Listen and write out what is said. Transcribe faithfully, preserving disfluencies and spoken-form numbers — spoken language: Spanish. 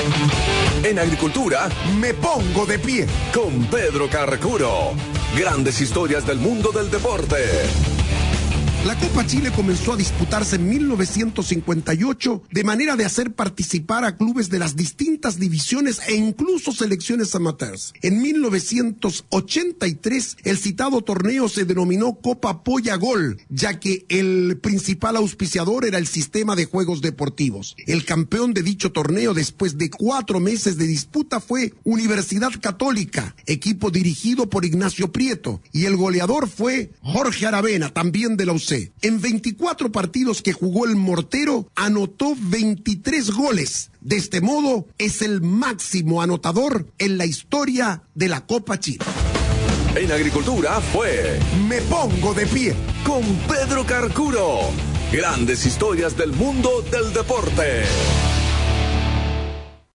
En agricultura, me pongo de pie con Pedro Carcuro. Grandes historias del mundo del deporte. La Copa Chile comenzó a disputarse en mil novecientos cincuenta y ocho de manera de hacer participar a clubes de las distintas divisiones e incluso selecciones amateurs. En mil novecientos ochenta y tres el citado torneo se denominó Copa Polla Gol, ya que el principal auspiciador era el sistema de juegos deportivos. El campeón de dicho torneo después de cuatro meses de disputa fue Universidad Católica, equipo dirigido por Ignacio Prieto, y el goleador fue Jorge Aravena, también de la U C. En veinticuatro partidos que jugó el Mortero, anotó veintitrés goles. De este modo, es el máximo anotador en la historia de la Copa Chile. En agricultura fue Me Pongo de Pie con Pedro Carcuro. Grandes historias del mundo del deporte.